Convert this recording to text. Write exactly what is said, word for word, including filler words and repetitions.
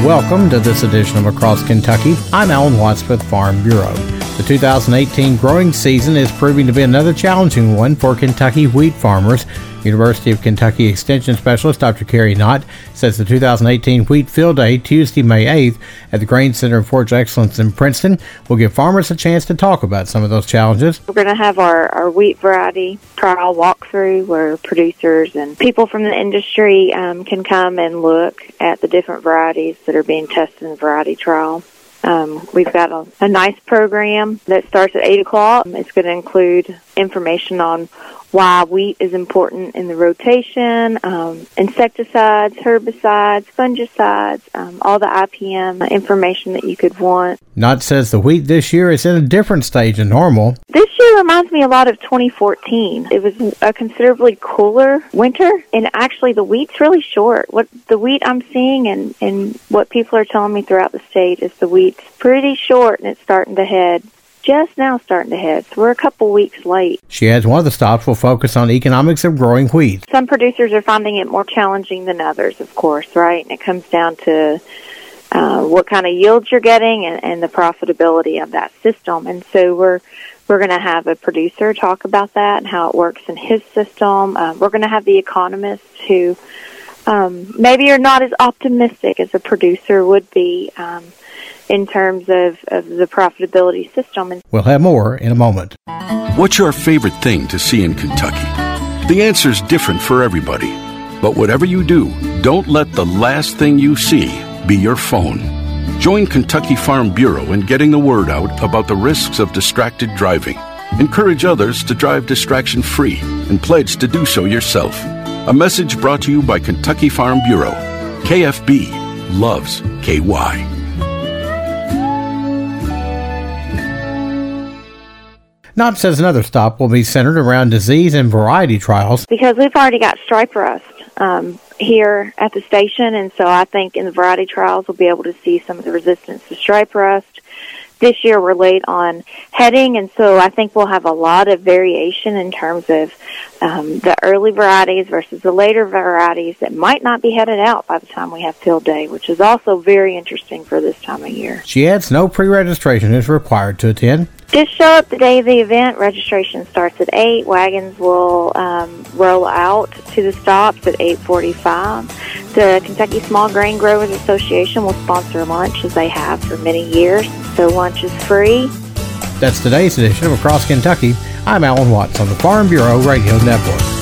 Welcome to this edition of Across Kentucky. I'm Alan Watts with Farm Bureau. The two thousand eighteen growing season is proving to be another challenging one for Kentucky wheat farmers. University of Kentucky Extension Specialist Doctor Carrie Knott says the two thousand eighteen Wheat Field Day, Tuesday, May eighth, at the Grain Center of Forage Excellence in Princeton will give farmers a chance to talk about some of those challenges. We're going to have our, our wheat variety trial walkthrough where producers and people from the industry um, can come and look at the different varieties that are being tested in the variety trial. Um, we've got a, a nice program that starts at eight o'clock. It's going to include information on why wheat is important in the rotation, um, insecticides, herbicides, fungicides, um, all the I P M information that you could want. Knott says the wheat this year is in a different stage than normal. This year reminds me a lot of twenty fourteen. It was a considerably cooler winter, and actually the wheat's really short. What the wheat I'm seeing and, and what people are telling me throughout the state is the wheat's pretty short, and it's starting to head. Just now starting to head, so we're a couple weeks late. She adds one of the stops will focus on economics of growing wheat. Some producers are finding it more challenging than others, of course, right? And it comes down to uh, what kind of yields you're getting and, and the profitability of that system. And so we're we're going to have a producer talk about that and how it works in his system. Uh, we're going to have the economists who um, maybe are not as optimistic as a producer would be um, in terms of, of the profitability system. We'll have more in a moment. What's your favorite thing to see in Kentucky? The answer's different for everybody. But whatever you do, don't let the last thing you see be your phone. Join Kentucky Farm Bureau in getting the word out about the risks of distracted driving. Encourage others to drive distraction-free and pledge to do so yourself. A message brought to you by Kentucky Farm Bureau. K F B loves K Y. Knott says another stop will be centered around disease and variety trials. Because we've already got stripe rust um, here at the station, and so I think in the variety trials we'll be able to see some of the resistance to stripe rust. This year we're late on heading, and so I think we'll have a lot of variation in terms of um, the early varieties versus the later varieties that might not be headed out by the time we have field day, which is also very interesting for this time of year. She adds no pre-registration is required to attend. Just show up the day of the event. Registration starts at eight. Wagons will um, roll out to the stops at eight forty-five. The Kentucky Small Grain Growers Association will sponsor lunch, as they have for many years, so lunch is free. That's today's edition of Across Kentucky. I'm Alan Watts on the Farm Bureau Radio Network.